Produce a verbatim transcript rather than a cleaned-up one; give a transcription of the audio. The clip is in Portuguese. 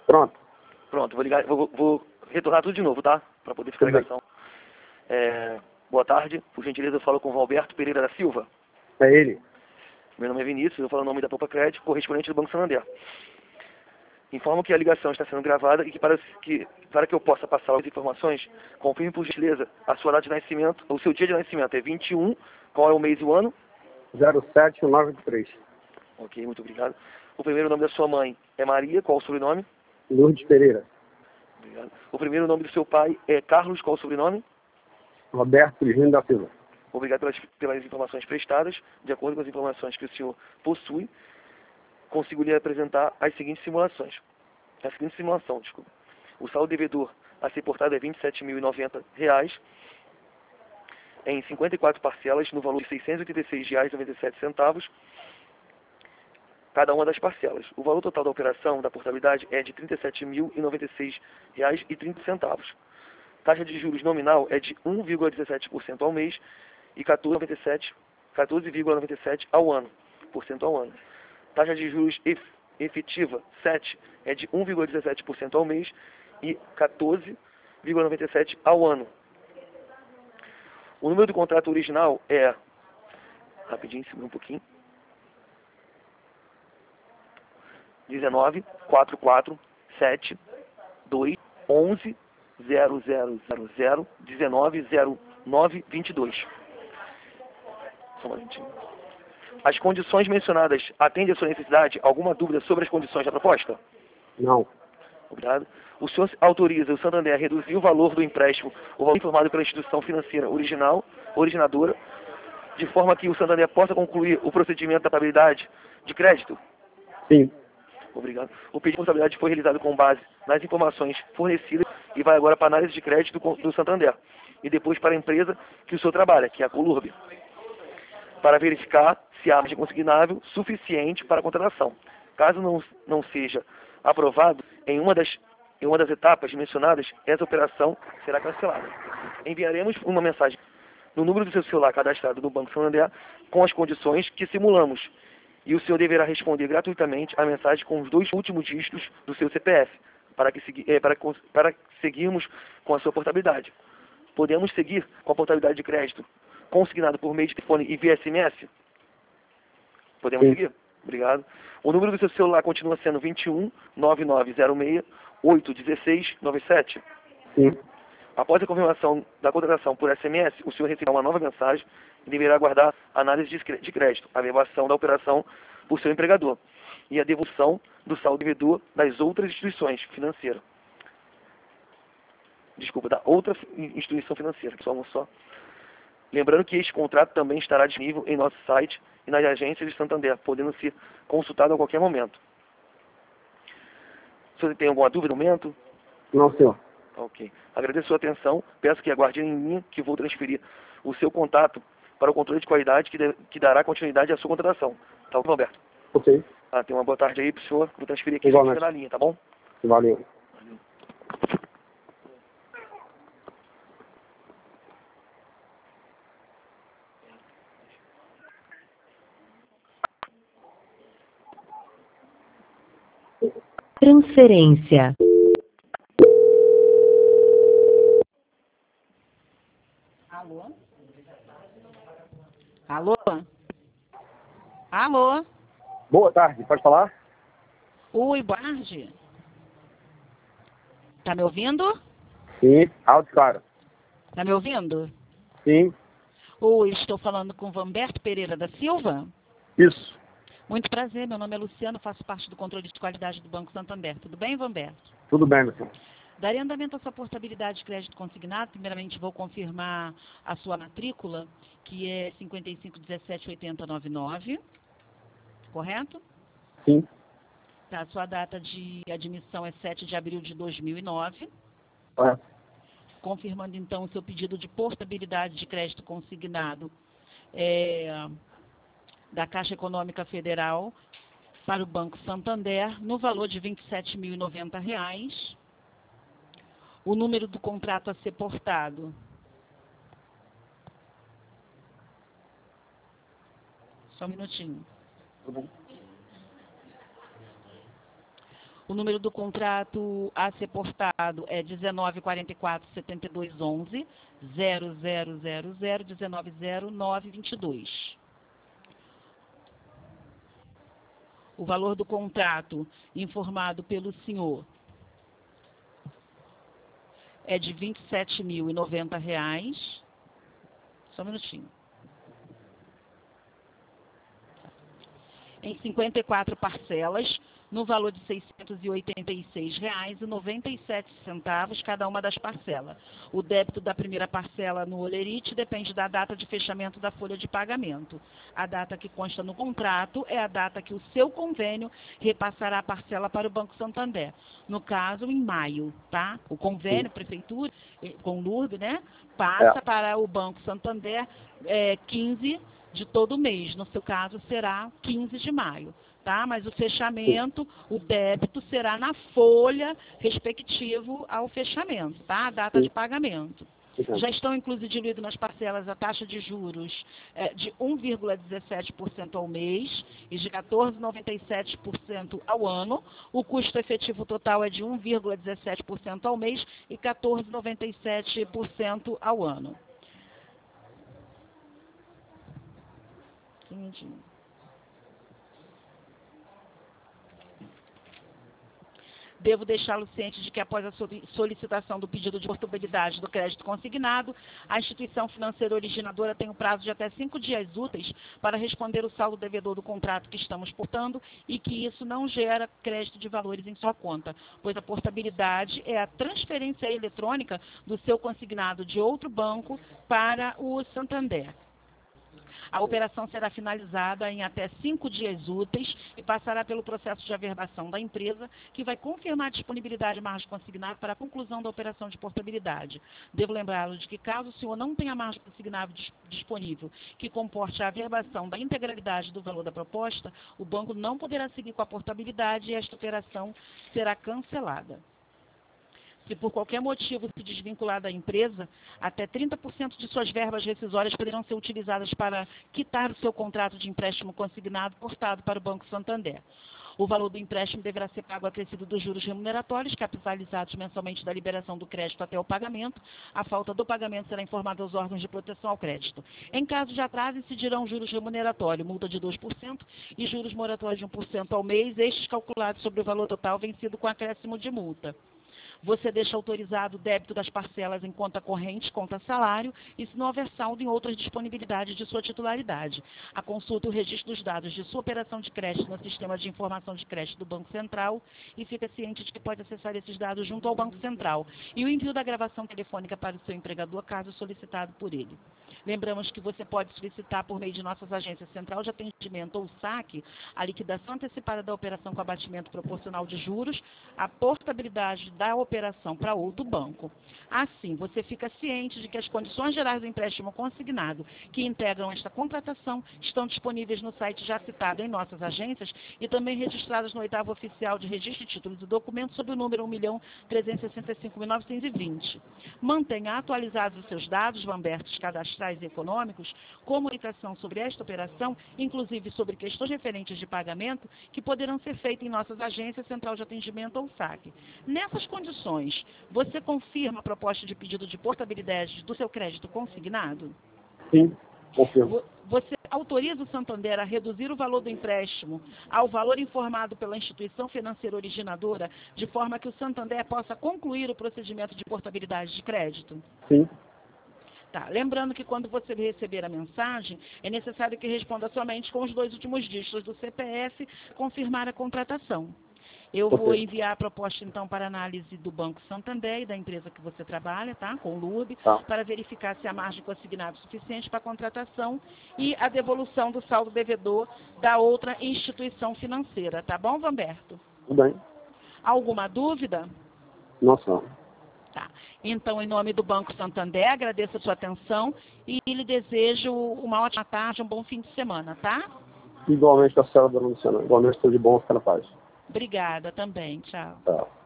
Pronto. Pronto, vou ligar, vou, vou retornar tudo de novo, tá? Para poder ficar a ligação. É, boa tarde, por gentileza eu falo com o Valberto Pereira da Silva. É ele. Meu nome é Vinícius, eu falo o nome da Poupa Crédito, correspondente do Banco Santander. Informo que a ligação está sendo gravada e que para que, para que eu possa passar as informações, confirme por gentileza a sua data de nascimento, o seu dia de nascimento é vinte e um, qual é o mês e o ano? zero sete nove três. Ok, muito obrigado. O primeiro nome da sua mãe é Maria, qual o sobrenome? Lourdes Pereira. Obrigado. O primeiro nome do seu pai é Carlos, qual o sobrenome? Roberto Virgínio da Silva. Obrigado pelas, pelas informações prestadas. De acordo com as informações que o senhor possui, consigo lhe apresentar as seguintes simulações. A seguinte simulação, desculpa. O saldo devedor a ser portado é vinte e sete mil e noventa reais em cinquenta e quatro parcelas no valor de seiscentos e oitenta e seis reais e noventa e sete centavos cada uma das parcelas. O valor total da operação da portabilidade é de trinta e sete mil e noventa e seis reais e trinta centavos. Taxa de juros nominal é de um vírgula dezessete por cento ao mês e quatorze vírgula noventa e sete por cento ao ano, por cento ao ano. Taxa de juros efetiva sete é de um vírgula dezessete por cento ao mês e quatorze vírgula noventa e sete por cento ao ano. O número do contrato original é, rapidinho, segura um pouquinho, dezenove, quatro quatro, sete, dois, onze, zero zero zero zero, dezenove, zero nove, vinte e dois. Só um momentinho. As condições mencionadas atendem a sua necessidade? Alguma dúvida sobre as condições da proposta? Não. Obrigado. O senhor autoriza o Santander a reduzir o valor do empréstimo, o valor informado pela instituição financeira original, originadora, de forma que o Santander possa concluir o procedimento da portabilidade de crédito? Sim. Obrigado. O pedido de portabilidade foi realizado com base nas informações fornecidas e vai agora para a análise de crédito do, do Santander. E depois para a empresa que o senhor trabalha, que é a Colurb, para verificar se há margem consignável suficiente para a contratação. Caso não, não seja aprovado em uma, das, em uma das etapas mencionadas, essa operação será cancelada. Enviaremos uma mensagem no número do seu celular cadastrado no Banco Santander com as condições que simulamos. E o senhor deverá responder gratuitamente a mensagem com os dois últimos dígitos do seu C P F, para, que segui, é, para, para seguirmos com a sua portabilidade. Podemos seguir com a portabilidade de crédito consignado por meio de telefone e via S M S? Podemos Sim. seguir? Obrigado. O número do seu celular continua sendo vinte e um, nove nove zero seis, oito um seis, nove sete? Sim. Após a confirmação da contratação por S M S, o senhor receberá uma nova mensagem e deverá aguardar a análise de crédito, a averbação da operação por seu empregador e a devolução do saldo devedor das outras instituições financeiras. Desculpa, da outra instituição financeira, que somos só. Lembrando que este contrato também estará disponível em nosso site e nas agências de Santander, podendo ser consultado a qualquer momento. Se você tem alguma dúvida no momento? Não, senhor. Ok. Agradeço a sua atenção. Peço que aguarde em linha que vou transferir o seu contato para o controle de qualidade que, de, que dará continuidade à sua contratação. Tá bom, Roberto? Ok. Ah, tem uma boa tarde aí pro senhor. Vou transferir aqui Igualmente. na linha, tá bom? Valeu. Valeu. Transferência. Alô? Alô? Alô? Boa tarde, pode falar? Oi, Bardi. Tá me ouvindo? Sim, alto e claro. Tá me ouvindo? Sim, Oi, estou falando com Vamberto Pereira da Silva. isso. Muito prazer, meu nome é Luciano, faço parte do controle de qualidade do Banco Santander. Tudo bem, Vamberto? Tudo bem, meu senhor. Daria andamento à sua portabilidade de crédito consignado. Primeiramente, vou confirmar a sua matrícula, que é cinquenta e cinco dezessete oitenta noventa e nove. Correto? Sim, Tá, sua data de admissão é sete de abril de dois mil e nove. correto. Confirmando, então, o seu pedido de portabilidade de crédito consignado é, da Caixa Econômica Federal para o Banco Santander, no valor de vinte e sete mil e noventa reais. O número do contrato a ser portado. Só um minutinho. Tudo bem. O número do contrato a ser portado é dezenove quarenta e quatro, setenta e dois, onze, zero zero zero zero, dezenove zero nove, vinte e dois. O valor do contrato informado pelo senhor é de vinte e sete mil e noventa reais. Só um minutinho. Em cinquenta e quatro parcelas, no valor de seiscentos e oitenta e seis reais e noventa e sete centavos cada uma das parcelas. O débito da primeira parcela no Olerite depende da data de fechamento da folha de pagamento. A data que consta no contrato é a data que o seu convênio repassará a parcela para o Banco Santander. No caso, em maio, tá? O convênio, prefeitura, com o L U R B, né? Passa É. para o Banco Santander é, quinze de todo mês. No seu caso, será quinze de maio. Tá? Mas o fechamento, o débito será na folha respectivo ao fechamento, tá? A data de pagamento. Já estão inclusive diluídos nas parcelas a taxa de juros é, de um vírgula dezessete por cento ao mês e de quatorze vírgula noventa e sete por cento ao ano. O custo efetivo total é de um vírgula dezessete por cento ao mês e quatorze vírgula noventa e sete por cento ao ano. Entendi. Devo deixá-lo ciente de que, após a solicitação do pedido de portabilidade do crédito consignado, a instituição financeira originadora tem o prazo de até cinco dias úteis para responder o saldo devedor do contrato que estamos portando e que isso não gera crédito de valores em sua conta, pois a portabilidade é a transferência eletrônica do seu consignado de outro banco para o Santander. A operação será finalizada em até cinco dias úteis e passará pelo processo de averbação da empresa, que vai confirmar a disponibilidade de margem consignada para a conclusão da operação de portabilidade. Devo lembrá-lo de que, caso o senhor não tenha margem consignada disponível que comporte a averbação da integralidade do valor da proposta, o banco não poderá seguir com a portabilidade e esta operação será cancelada. Se por qualquer motivo se desvincular da empresa, até trinta por cento de suas verbas rescisórias poderão ser utilizadas para quitar o seu contrato de empréstimo consignado portado para o Banco Santander. O valor do empréstimo deverá ser pago acrescido dos juros remuneratórios, capitalizados mensalmente da liberação do crédito até o pagamento. A falta do pagamento será informada aos órgãos de proteção ao crédito. Em caso de atraso, incidirão juros remuneratórios, multa de dois por cento e juros moratórios de um por cento ao mês, estes calculados sobre o valor total vencido com acréscimo de multa. Você deixa autorizado o débito das parcelas em conta corrente, conta salário, e se não houver saldo em outras disponibilidades de sua titularidade. A consulta e o registro dos dados de sua operação de crédito no sistema de informação de crédito do Banco Central e fica ciente de que pode acessar esses dados junto ao Banco Central. E o envio da gravação telefônica para o seu empregador, caso solicitado por ele. Lembramos que você pode solicitar por meio de nossas agências Central de Atendimento ou SAC a liquidação antecipada da operação com abatimento proporcional de juros, a portabilidade da operação para outro banco. Assim, você fica ciente de que as condições gerais do empréstimo consignado que integram esta contratação estão disponíveis no site já citado em nossas agências e também registradas no oitavo oficial de registro de títulos e documentos sob o número um milhão trezentos e sessenta e cinco mil novecentos e vinte. Mantenha atualizados os seus dados, Vambertos, cadastrais e econômicos, comunicação sobre esta operação, inclusive sobre questões referentes de pagamento, que poderão ser feitas em nossas agências Central de Atendimento ou SAC. Nessas condições, você confirma a proposta de pedido de portabilidade do seu crédito consignado? Sim, confirmo. Você autoriza o Santander a reduzir o valor do empréstimo ao valor informado pela instituição financeira originadora, de forma que o Santander possa concluir o procedimento de portabilidade de crédito? Sim. Tá. Lembrando que quando você receber a mensagem, é necessário que responda somente com os dois últimos dígitos do C P F, confirmar a contratação. Eu Ok. vou enviar a proposta, então, para análise do Banco Santander e da empresa que você trabalha, tá? Com o L U R B, Tá. para verificar se a margem consignada é suficiente para a contratação e a devolução do saldo devedor da outra instituição financeira. Tá bom, Vamberto? Tudo bem. Alguma dúvida? Nossa. Tá. Então, em nome do Banco Santander, agradeço a sua atenção e lhe desejo uma ótima tarde, um bom fim de semana, tá? Igualmente, a senhora, dona Luciana. Igualmente, tudo de bom, fica na paz. Obrigada também. Tchau. Tá.